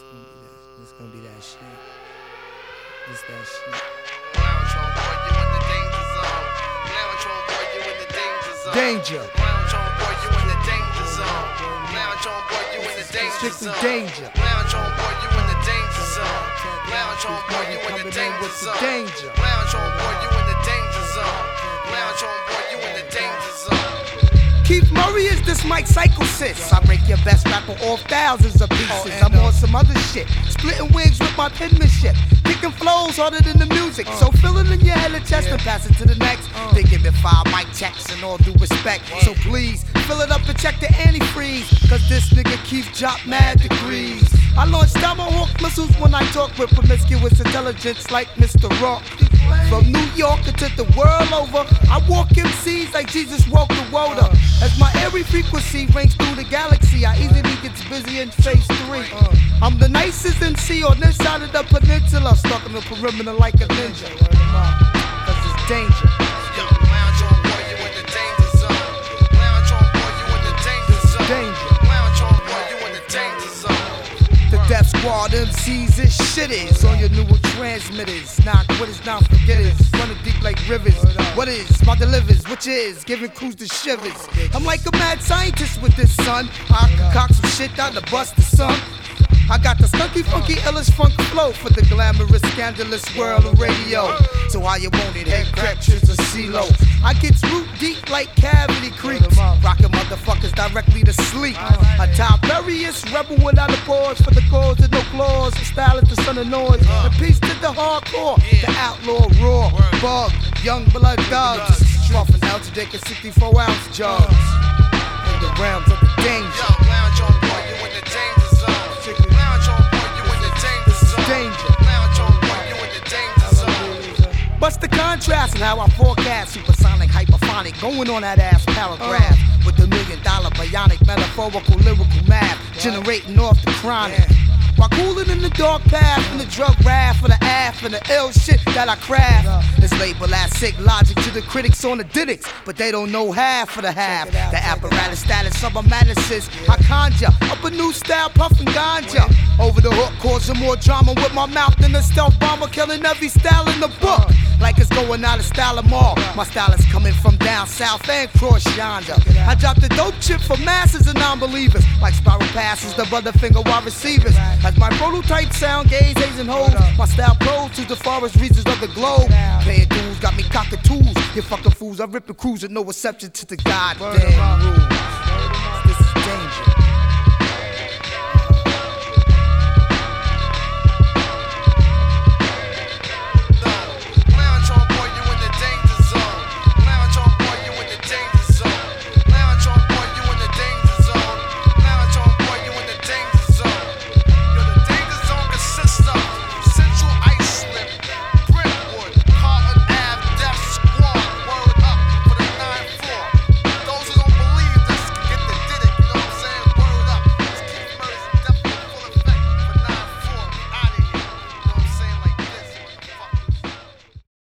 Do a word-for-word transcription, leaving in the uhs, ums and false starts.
It's gonna be that shit. This that shit. Lounge homeboy, you in the danger zone. Lounge homeboy, you in the danger zone. Danger. Lounge homeboy, you in the danger zone. Lounge homeboy, you in the danger Strictly zone. danger. Lounge homeboy, you in the danger zone. Lounge homeboy, you in the Coming in danger with the zone. danger. Lounge homeboy, you in the danger zone. Lounge homeboy, you in the danger zone. Keith Murray is this Mike Psychosis. I break your best rapper off thousands of pieces. I'm on some other shit, splitting wigs with my penmanship, kicking flows harder than the music. So fill it in your head and chest and pass it to the next. They give me five mic checks and all due respect. So please fill it up and check the antifreeze, cause this nigga Keith drop mad degrees. I launch Tomahawk missiles when I talk with promiscuous intelligence like Mister Rock. From New York to the world over, I walk M Cs like Jesus walked the water. As my airy frequency rings through the galaxy, I easily gets busy in phase three. I'm the nicest M C on this side of the peninsula, stalking the perimeter like a ninja. Cause it's danger. Yo, lounge homeboy, you in the danger zone. Lounge homeboy, you in the danger zone. Danger. Lounge homeboy, you in the danger zone. The Death Squad M Cs is shitters on your newer transmitters. Not quitters, not forgetters. Running deep like rivers. What is my delivers? Which is giving crews the shivers. I'm like a mad scientist with this son. I concoct some shit out to bust the sun. I got the stunky, funky, illish funk flow for the glamorous, scandalous world of radio. So how you want it, head cractures or C-Lo. I get root deep like cavity creeps, rocking motherfuckers directly to sleep. A Tiberius rebel without a pause for the cause of no claws. The style is the son of noise. A piece to the hardcore, the outlaw raw. Bug, young blood dogs. Muffin out to take a sixty-four ounce jugs. In the realms of the danger. Yo, lounge homeboy, you in the danger zone. Lounge homeboy, you in the danger zone. Danger. Lounge homeboy, you in the danger zone. What's the contrast in how I forecast supersonic, hyperphonic, going on that ass paragraph with the million dollar bionic metaphorical lyrical math generating off the chronic. While cooling in the dark path from the drug wrath for the aff and the ill shit that I craft. It's labeled as sick logic to the critics on the didicks, but they don't know half of the half. The apparatus status of a madnesses. I conjure up a new style, puffin' ganja. Over the hook, causing more drama with my mouth than a stealth bomber, killing every style in the book. Like it's going out of style of all. My style is coming from down south and cross yonder. I drop the dope chip for masses and non-believers. Like spiral passes, the brother finger wide receivers. As my prototype sound, gaze, haze, and hoes. My style pros to the forest regions of the globe. Paying dues got me cockatools. You fucking fools, I rip the crews with no exception to the goddamn rules.